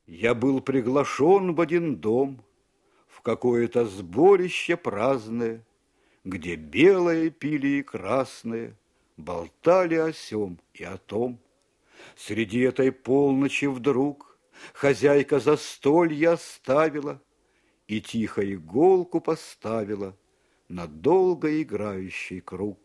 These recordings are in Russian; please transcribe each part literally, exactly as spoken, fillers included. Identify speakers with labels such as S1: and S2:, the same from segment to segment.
S1: Я был приглашен в один дом, в какое-то сборище праздное, где белое пили и красное болтали о сём и о том. Среди этой полночи вдруг хозяйка застолье оставила и тихо иголку поставила на долго играющий круг.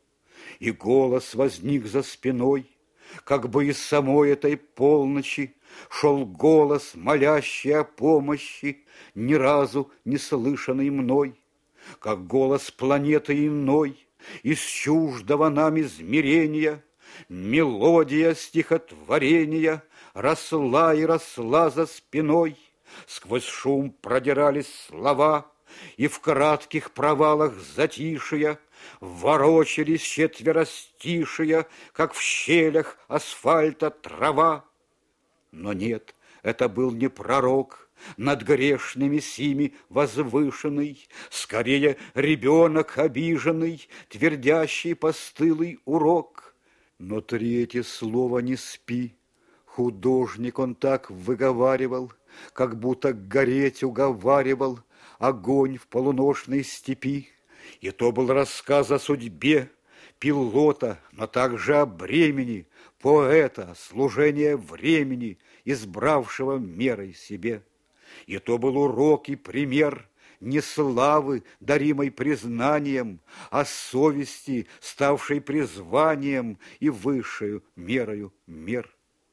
S1: И голос возник за спиной, как бы из самой этой полночи шел голос, молящий о помощи, ни разу не слышанный мной, как голос планеты иной, из чуждого нам измерения, мелодия стихотворения росла и росла за спиной, сквозь шум продирались слова, и в кратких провалах затишия ворочались четверостишия, как в щелях асфальта трава. Но нет, это был не пророк, над грешными сими возвышенный, скорее ребенок обиженный, твердящий постылый урок. Но третье слово «не спи», художник он так выговаривал, как будто гореть уговаривал огонь в полуношной степи. И то был рассказ о судьбе пилота, но также о бремени поэта, служения времени, избравшего мерой себе. И то был урок и пример не славы, даримой признанием, а совести, ставшей призванием и высшую мерою мер.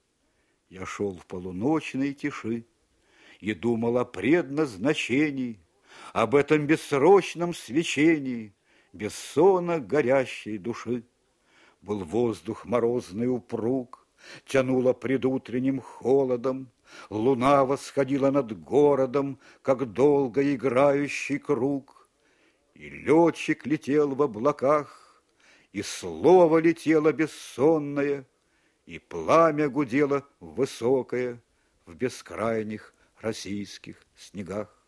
S1: Я шел в полуночной тиши и думал о предназначении, об этом бессрочном свечении бессонно горящей души. Был воздух морозный упруг, тянуло предутренним холодом, луна восходила над городом, как долго играющий круг. И летчик летел в облаках, и слово летело бессонное, и пламя гудело высокое в бескрайних российских снегах.